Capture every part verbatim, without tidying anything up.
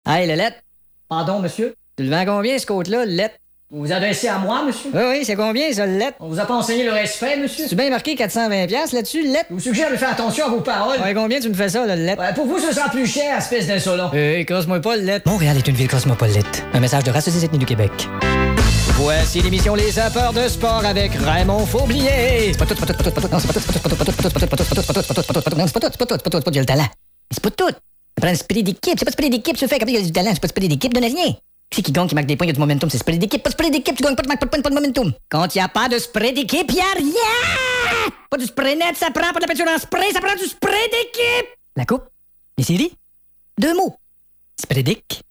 Hey, le lettre. Pardon, monsieur? Tu le vends combien, ce côte-là, le lettre? Vous vous adressez à moi, monsieur? Oui, oui, c'est combien, ça, le lettre? On vous a pas enseigné le respect, monsieur? Tu bien marqué quatre cent vingt dollars là-dessus, le lettre? Je vous suggère de faire attention à vos paroles. Ouais, combien tu me fais ça, là, le lettre? Ouais, pour vous, ce sera plus cher, espèce d'insolent. Hé, hey, crosse-moi pas le lettre. Montréal est une ville cosmopolite. Un message de Rassociés Ethnies du Québec. Voici l'émission Les Sapeurs de Sport avec Raymond Faublier. C'est pas tout, c'est pas tout, c'est pas tout, non, c'est pas tout, c'est pas tout, c'est pas tout, c'est pas tout, c'est pas tout, c'est pas tout, c'est pas tout, c'est pas tout, non, c'est pas tout, c'est pas tout, c'est pas tout, c'est pas tout, j'ai le talent. Mais c'est pas tout. Ça prend un esprit d'équipe, c'est pas esprit d'équipe, tu fais comme il y a du talent, c'est pas esprit d'équipe, donne rien. Qui c'est qui gagne, qui marque des points, il y a du momentum, c'est esprit d'équipe, pas esprit d'équipe, tu gagnes pas, tu marques pas de points, pas de momentum. Quand il y a pas de spray d'équipe, il y a rien. Pas du spray net, ça prend pas de la peinture en spray, ça prend du spray d'équipe. La coupe, les séries, deux mots. Spray d'équipe.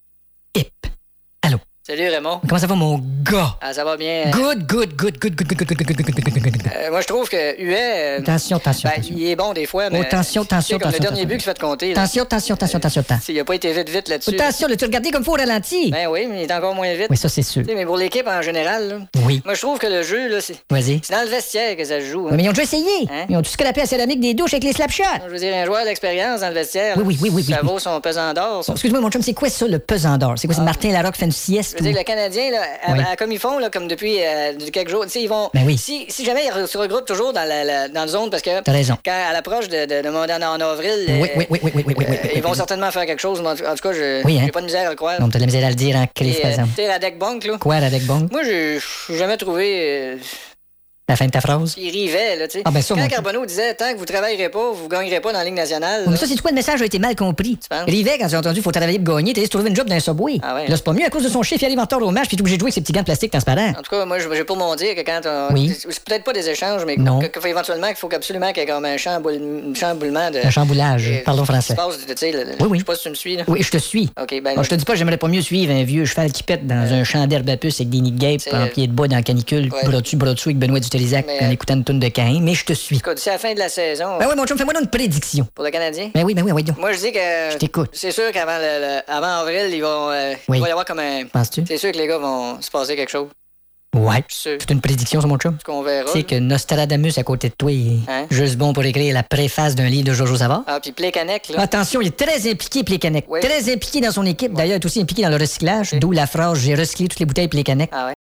Allô. Salut Raymond. Comment ça va, mon gars? Ah, ça va bien. Good, good, good, good, good, good, good, good, good, good, good, good, good, good. Euh, moi, je trouve que Huet... Euh, Tension, tension, ben, tension. il est bon des fois, mais... Oh, tension, tension, comme tension, le dernier tension. but qu'il fait compter. Là. Tension, tension, tension, tension, tension. Il a pas été vite, vite là-dessus. Attention, l'as-tu regardé comme faut au ralenti? Ben oui, mais il est encore moins vite. Oui, ça, c'est sûr. T'sais, mais pour l'équipe en général, là, Oui. moi, je trouve que le jeu, là, c'est... Vas-y. C'est dans le vestiaire que ça se joue. Hein. Oui, mais ils ont déjà essayé. Hein? Ils ont tout scrappé la céramique des douches avec les slapshots. Je veux dire, un joueur d'expérience dans le vestiaire, Oui, oui, oui, oui, ça oui, vaut son pesant d'or. ça. Excuse-moi, mon chum, c'est quoi ça, le pesant d'or? C'est quoi, c'est Ah. Martin Larocque fait une sieste? Je veux dire, ou- le Canadien, là, à- Oui. à- comme ils font, là, comme depuis euh, quelques jours, tu sais, ils vont... Ben oui. Si, si jamais ils se regroupent toujours dans la, la, dans la zone, parce que... T'as raison. Quand, à l'approche de, de, de, mon- en, en avril... Oui, euh, oui, oui, oui, oui, oui, oui, euh, oui, oui, ils vont oui. certainement faire quelque chose, mais en tout en tout cas, je Oui, hein? j'ai pas de misère à le croire. Non, t'as de la misère à le dire en crise, Et, par euh, exemple. tu sais, la deck bunk, là. Quoi, avec Bong? Moi, je j'ai jamais trouvé... Euh, La fin de ta phrase? il rivait, là, tu sais. Ah, ben ça, Quand mon- Carbonneau disait, tant que vous travaillerez pas, vous gagnerez pas dans la Ligue nationale. Mais là. ça, c'est quoi, le message a été mal compris. Tu penses? Rivet, quand j'ai entendu, faut travailler pour gagner, t'as dit, trouver une job dans un subway. Ah ouais. Là, c'est pas mieux à cause de son chiffre, il arrive en retard au match, puis t'es obligé de jouer avec ses petits gants de plastique transparents. En tout cas, moi, j'ai pour mon dire que quand on... Oui. C'est peut-être pas des échanges, mais Non. que, que, éventuellement, qu'il faut absolument qu'il y ait comme un chamboule, un chamboulement de... Un chamboulage, euh, parlons qui se français. passe, tu sais, le- Oui, oui. Je sais pas si tu me suis, là. Oui, je te suis. OK, ben... Bon, je te dis pas, j'aimerais pas mieux suivre un vieux cheval qui pète dans un champ d'herbe à puce avec des nids de guêpes C'est- en pied de bois dans la canicule, Ouais. bras dessus, bras dessous avec Benoît Dutrisac Mais, en euh, écoutant une toune de Caïn, mais je te suis. Écoute, d'ici à la fin de la saison, Ben oui, mon chum, fais-moi donc une prédiction. pour le Canadien, Ben oui, ben oui, oui, donc. moi, je dis que... Je t'écoute. C'est sûr qu'avant le, le- avant avril, ils vont, euh, Oui. il va y avoir comme un... Penses-tu? C'est sûr que les gars vont se passer quelque chose. Ouais. Je suis sûr. C'est une prédiction, ça, mon chum. Ce qu'on verra. Tu sais que Nostradamus à côté de toi, il est Hein? juste bon pour écrire la préface d'un livre de Jojo Savard. Ah, puis Plekanec, là. Attention, il est très impliqué, Plekanec. Oui. Très impliqué dans son équipe. D'ailleurs, il est aussi impliqué dans le recyclage, d'où la phrase « J'ai recyclé toutes les bouteilles Plekanec ». Ah ouais.